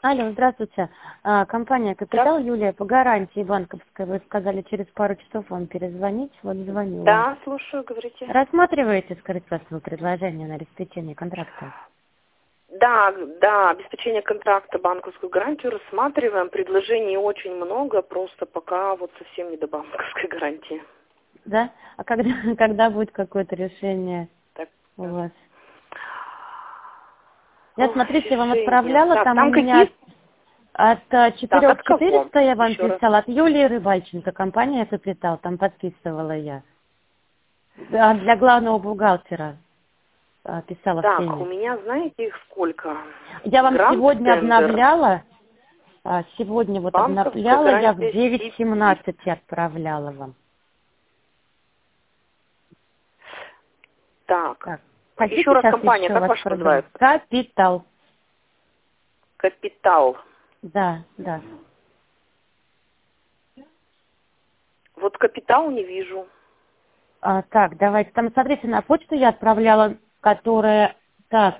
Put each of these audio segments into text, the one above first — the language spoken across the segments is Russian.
Алло, здравствуйте. Компания «Капитал», Юлия, по гарантии банковской. Вы сказали, через пару часов вам перезвонить. Вот звоню. Да, слушаю, говорите. Рассматриваете скоростное предложение на обеспечение контракта? Да, обеспечение контракта, банковскую гарантию рассматриваем. Предложений очень много, просто пока вот совсем не до банковской гарантии. Да? А когда будет какое-то решение Так. у вас? Я, смотрите, вам решение. отправляла, Так, там там у меня какие? от Так, от кого? 4400 я вам Еще раз. писала, от Юлии Рыбальченко, компания «Капитал», там подписывала я. Да, для главного бухгалтера писала в Так, у теме. меня, знаете, их сколько? Я вам Гранд сегодня Тендер, обновляла, сегодня вот банковская обновляла, я в гарантия 9:17 отправляла вам. Так, Так, еще хотите раз сейчас компания, еще как вас ваша пробрать? называется? «Капитал». Капитал. Да. Вот капитал не вижу. Так, давайте, там, смотрите, на почту я отправляла, которая, так,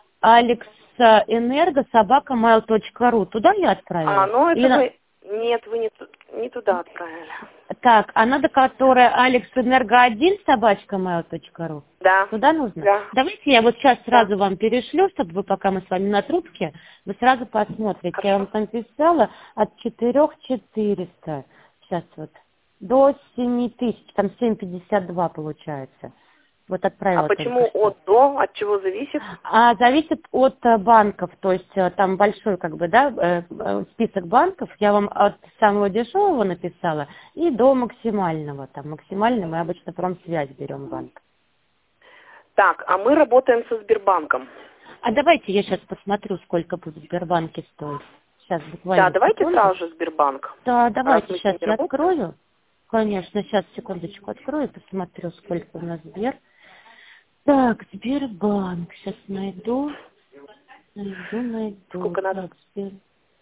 alexenergo@mail.ru, туда я отправила? Ну Или это вы... Нет, вы не туда отправили. Так, а надо, которая alexenergo1@mail.ru? Да, Туда нужно? да, Давайте я вот сейчас да. сразу вам перешлю, чтобы вы, пока мы с вами на трубке, вы сразу посмотрите. Я вам Хорошо. там писала от 4400, сейчас вот, до 7000, там 7,52 получается. Вот А отправила только почему что. от до? От чего зависит? Зависит от банков, то есть там большой как бы, да, список банков. Я вам от самого дешевого написала и до максимального. Там максимально мы обычно промсвязь берем банк. Так, а мы работаем со Сбербанком. А давайте я сейчас посмотрю, сколько будет в Сбербанке стоить. Сейчас Да, буквально давайте секунду. сразу же Сбербанк. Да, Раз давайте мы с сейчас ними я работаем. открою. Конечно, сейчас секундочку открою и посмотрю, сколько у нас Сбер. Так, Сбербанк. Сейчас найду. Сколько надо? Так, Сбер.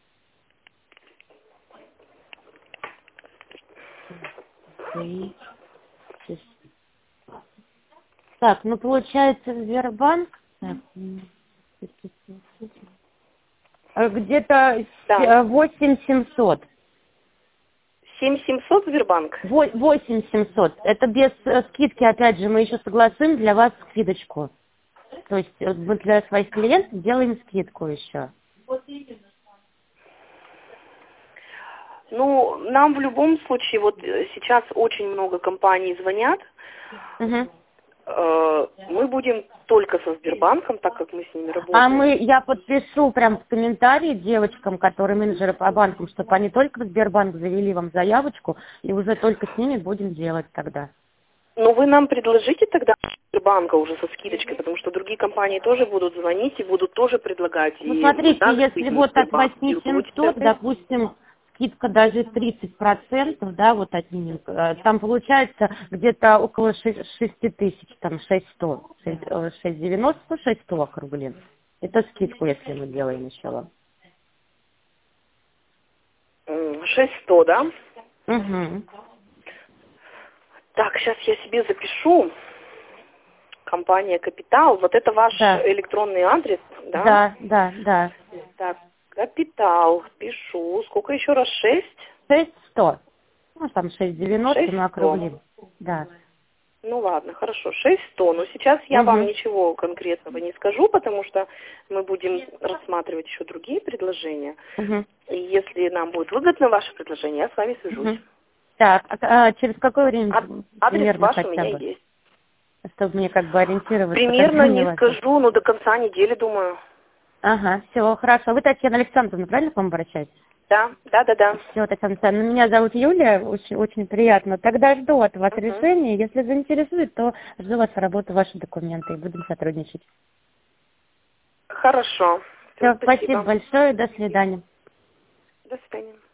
Так, ну получается Сбербанк так, где-то Да. 8700. 7700 Сбербанк? 8700. Это без скидки, опять же, мы еще согласуем для вас скидочку. То есть мы для своих клиентов делаем скидку еще. Ну, нам в любом случае, вот сейчас очень много компаний звонят. Угу. Мы будем только со Сбербанком, так как мы с ними работаем. Я подпишу прям в комментарии девочкам, которые менеджеры по банкам, чтобы они только в Сбербанк завели вам заявочку, и уже только с ними будем делать тогда. Но вы нам предложите тогда Сбербанка уже со скидочкой, потому что другие компании тоже будут звонить и будут тоже предлагать. Ну, И смотрите, так если вот от Сбербанк и 8700, руководитель. допустим, скидка даже 30%, да, вот отнимем, там получается где-то около 6000, там 6100, 690, 600 округлим. Это скидку, если мы делаем еще вам. 600, да? Угу. Так, сейчас я себе запишу. Компания «Капитал». Вот это ваш Да. электронный адрес, да? Да. Так, «Капитал». Пишу. Сколько еще раз? 6100. Ну, там 690, 600. мы округлим. Да. Ну ладно, хорошо, 6100. Но сейчас я вам Угу. ничего конкретного не скажу, потому что мы будем рассматривать еще другие предложения. Угу. И если нам будет выгодно ваше предложение, я с вами свяжусь. Угу. Так, через какое время Адрес примерно ваш у хотя меня бы? есть. Чтобы мне как бы ориентироваться, Примерно когда мне не вас... скажу, но до конца недели, думаю. Ага, все, хорошо. Вы Татьяна Александровна, правильно к вам обращаетесь? Да. Все, Татьяна Александровна, меня зовут Юлия, очень приятно. Тогда жду от вас Мгм. решения. Если заинтересует, то жду вас работу, ваши документы, и будем сотрудничать. Хорошо. Всё, Все, спасибо спасибо. большое, до свидания. До свидания.